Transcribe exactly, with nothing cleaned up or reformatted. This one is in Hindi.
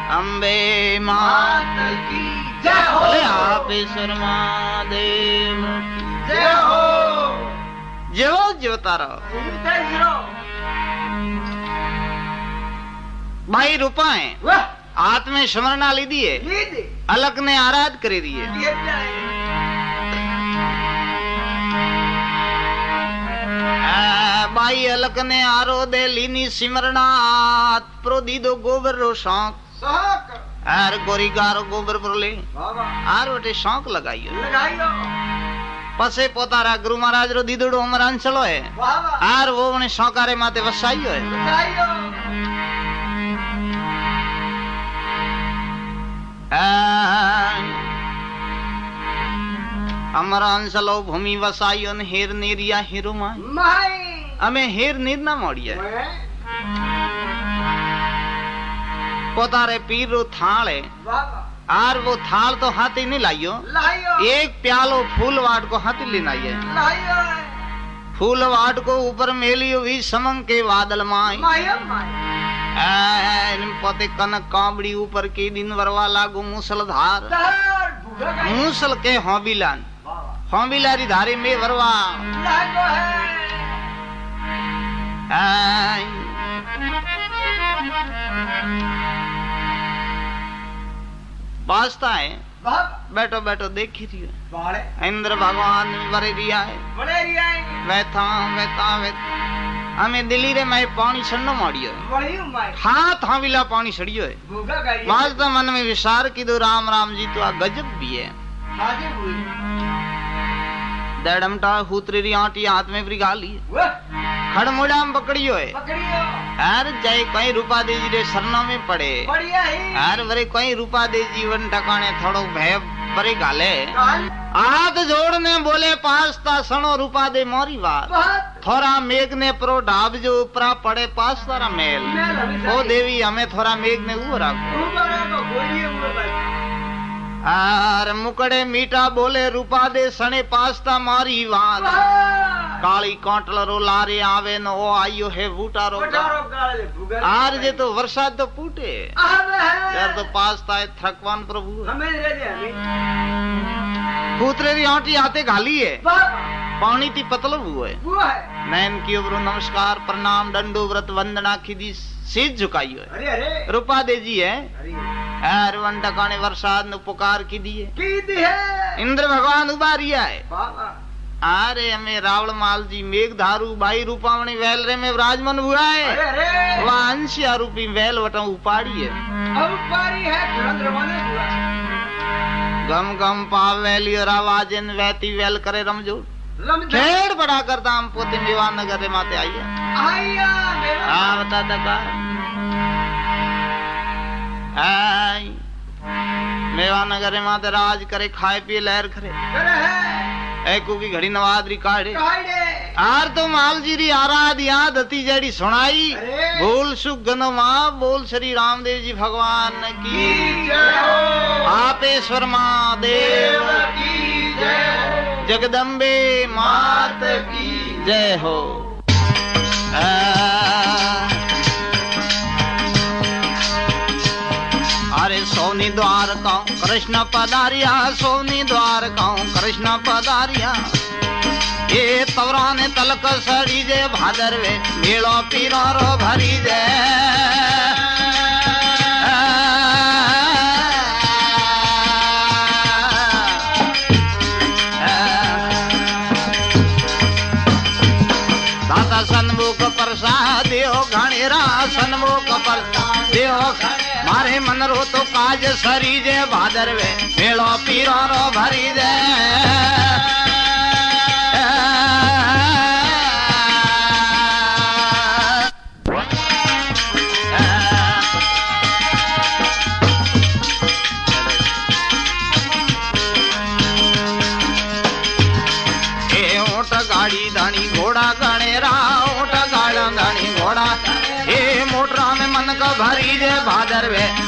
अम्बे मात की जय हो। आपेश्वर महादेव जय हो। जीवो जीवता रहो। भाई रूपा है हाथ में स्मरणा ली दिए अलग ने आराध करे दिए भाई अलग ने आरो दे लीनी सिमरना प्रोदी दो गोबर रो शौक आर गोरी गारो गोबर पर ले आर वटे शौक लगाइयो लगाइयो पसे पोतारा गुरु महाराज रो दीदड़ो अमरान चलो है आर वो ने शौकारे माते वसाइयो है वसाइयो अमरान चलो भूमि वसाइयो ने हेर नेरिया हेरो माई हमें हेर नीर ना मोड़िया पोतारे पीर रो थाल है आर वो थाल तो हाथी नहीं लाइयो एक प्यालो फूल वाट को हाथी लेना है फूल वाट को ऊपर मेलियो भी समंग के बादल माई पोते कनक कांबड़ी ऊपर के दिन वरवा लागू मूसलधार मूसल के हौबिलान हौबिलारी धारे में वरवा वास्ता है बैठो बैठो देखी रही है इंद्र भगवान बड़े रिया है वैथा वैथा वैथा हमें दिल्ली रे मैं पानी छड़नो मारियो हाथ हाविला पानी छड़ियो है वास्ता मन में विचार की दो राम राम जी तो आ गजब भी है दड़मटा हुतरी आटी हाथ में फ्री ली खड़मुड़ा में पकड़ियो है यार जय कई रूपा दे जी रे सरना में पड़े यार बरे कई रूपा दे जीवन टकाने थोड़ो भय बरे गाले हाथ जोड़ने बोले पास्ता सनो रूपा दे मोरी बात थोड़ा मेघ ने प्रो ढाब जो ऊपरा पड़े पास तारा मेल ओ देवी हमें थोड़ा मेघ ने वो रखो आर मुकड़े मीठा बोले रूपा दे सने पास्ता मारी बात काली कांटल रो लारे आवे न ओ आयो है बूटारो आर जे तो वर्षा तो पूटे यार तो पास्ता है थकवान प्रभु पुत्रे री आंटी आते घाली है पानी ती पतलो हुए नैन की ओबरो नमस्कार प्रणाम दंडो व्रत वंदना की दी सीध झुकाई है रूपा दे जी है यार वन टकाने वर्षा न पुकार की दी है इंद्र भगवान उबारिया है अरे हमें रावण माल जी मेघ धारू बाई रूपावणी वेल रे में विराजमान हुआ है वह अंशिया रूपी वेल वटा उपाड़ी है उपाड़ी है गम गम पाव वेलियो रावाजन वैती वेल करे रमजो खेड़ बड़ा करता हम पोते मेवान नगर रे माते आई है हाँ बता दका आई मेवान नगर रे माते राज करे खाए पिए लहर करे एको की घड़ी नवाद री काढ़े आर तो माल जी री आराध याद हती जड़ी सुनाई बोल सुख गनो माँ बोल श्री रामदेव जी भगवान की आपेश्वर महादेव की जय जगदम्बे मात की जय हो अरे सोनी द्वार का कृष्ण पधारिया सोनी द्वार का कृष्ण पधारिया ये तवराने तलक सड़ी जे भादरवे मेलो पीरो रो भरी जे दाता सन्मुख प्रसाद देव घणेरा सन्मुख प्रसाद देव मारे मन रो तो काज सरी जे भादरवे मेलो पीरो रो भरी जे ए ऊंट गाड़ी धानी घोड़ा गणेरा ऊंट गाड़ा धानी घोड़ा ए मोटरा में मन का भरी जे भादरवे